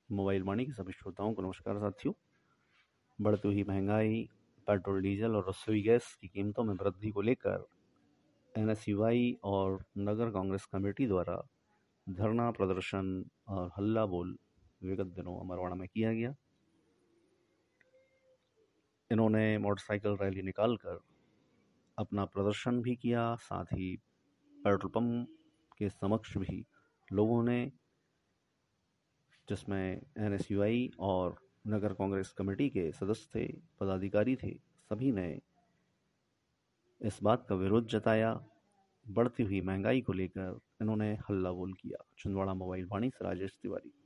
Mobile वाणी के सभी श्रोताओं को नमस्कार साथियों। बढ़ती हुई महंगाई, पेट्रोल डीजल और रसोई गैस की कीमतों में वृद्धि को लेकर एनएसयूआई और नगर कांग्रेस कमेटी द्वारा धरना प्रदर्शन और हल्ला बोल विगत दिनों अमरवाड़ा में किया गया। इन्होंने मोटरसाइकिल रैली निकालकर अपना प्रदर्शन भी किया, साथ ही पेट्रोल पंप के समक्ष भी लोगों ने, जिसमें एनएसयूआई और नगर कांग्रेस कमेटी के सदस्य थे, पदाधिकारी थे, सभी ने इस बात का विरोध जताया। बढ़ती हुई महंगाई को लेकर इन्होंने हल्ला बोल किया। छिंदवाड़ा मोबाइल वाणी से राजेश तिवारी।